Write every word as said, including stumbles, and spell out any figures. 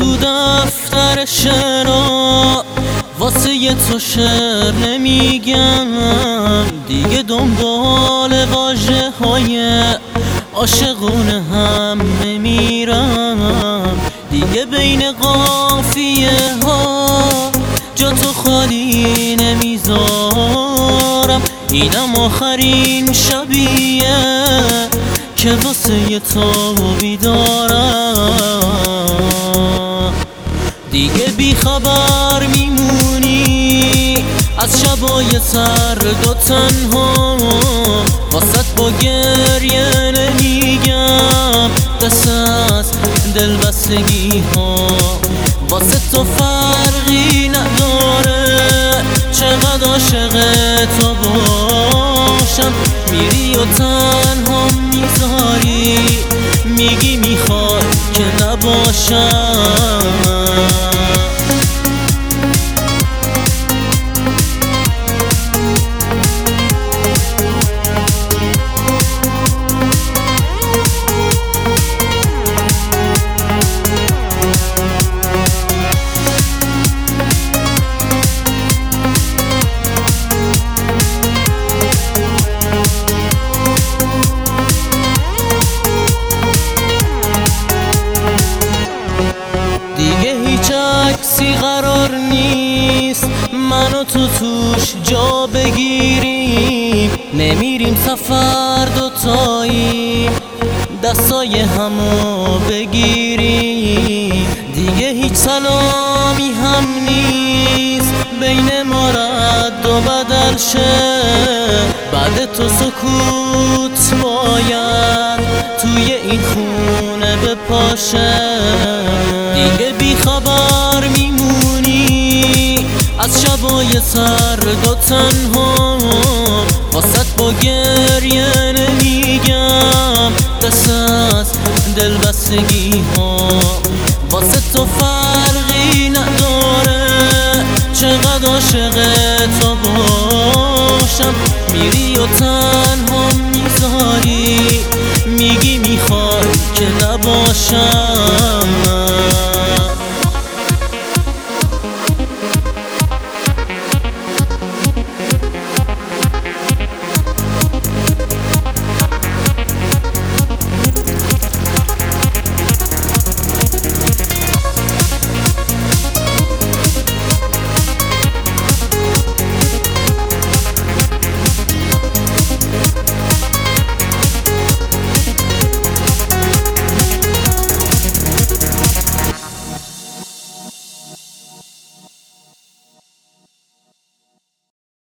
تو دفتر شعرها واسه یه تو شعر نمیگم دیگه، دنبال واژه های عاشقونه هم نمیرم دیگه، بین قافیه ها جا تو خالی نمیذارم، اینم آخرین شبیه که واسه یه تو بیدارم. دیگه بی خبر میمونی از شبای سرد و تنها، واسط با گریه نمیگم دست از دلبستگی ها، واسه تو فرقی نداره چقدر عاشق تو باشم، میری و تنها میذاری میگی میخوای که نباشم. عکسی قرار نیست من و تو توش جا بگیریم، نمیریم سفر دوتایی دستای همو بگیریم، دیگه هیچ سلامی هم نیست بین ما رد و بدل شه، بعد تو سکوت باید توی این خونه بپاشه، دیگه بی خبر میمونی از شبای سرد و تنها، واسط با گریه نمیگم دست از دلبستگی ها، واسه تو فرقی نداره چقدر عاشق تو باشم، میری و تنها میذاری میگی میخوای که نباشم.